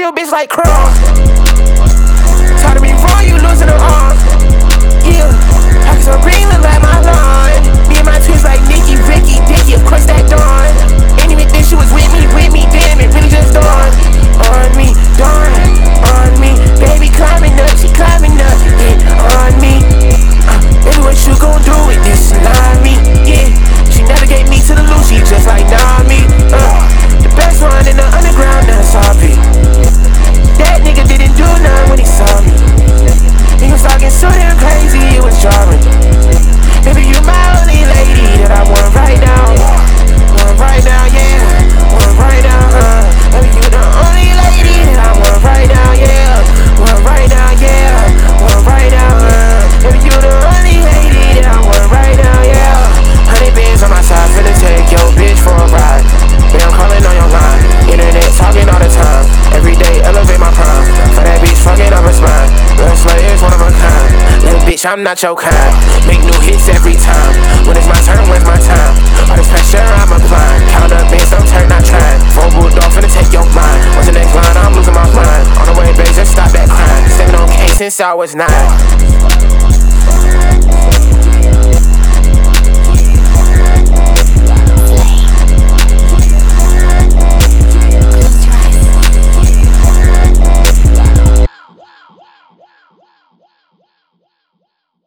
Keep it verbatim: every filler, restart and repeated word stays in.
your bitch like crawl. Tired of me wrong, you losing her arm. Yeah, pockets on green look like my lawn. Me and my twins like Nikki, Ricky, Dickie, of course that Dawn. Ain't even think she was with me, with me, damn it, really just dawned on me, dawn on me. Baby climbing up, she climbing up, yeah, on me. Uh, baby, what you gon' do with this salami? Yeah, she never gave me to the loose, she just like Nami. Uh, the best one in the underground, that's R P. That nigga didn't do nothing when he saw me. He was talking so damn crazy, it was jarring. Baby, you my only lady that I want right now. Want right now, yeah. Want right now, huh? Baby, you the only lady that I want right now, yeah. Want right now, yeah. Want right now, huh? Baby, you the only lady that I want right now, yeah. Honey bands on my side, finna take your bitch for a ride. Baby, I'm calling on your line. Internet talking all the time. Every day elevate my prime. For that bitch fucking up her spine. Real slay is one of a kind. Little bitch, I'm not your kind. Make new hits every time. When it's my turn, when's my time? All this pressure I'm applying. Count up bands, I'm turn, not trying. Full bulldog finna take your mind. What's the next line? I'm losing my mind. On the way, babe, just stop that crime. Stepping on case since I was nine.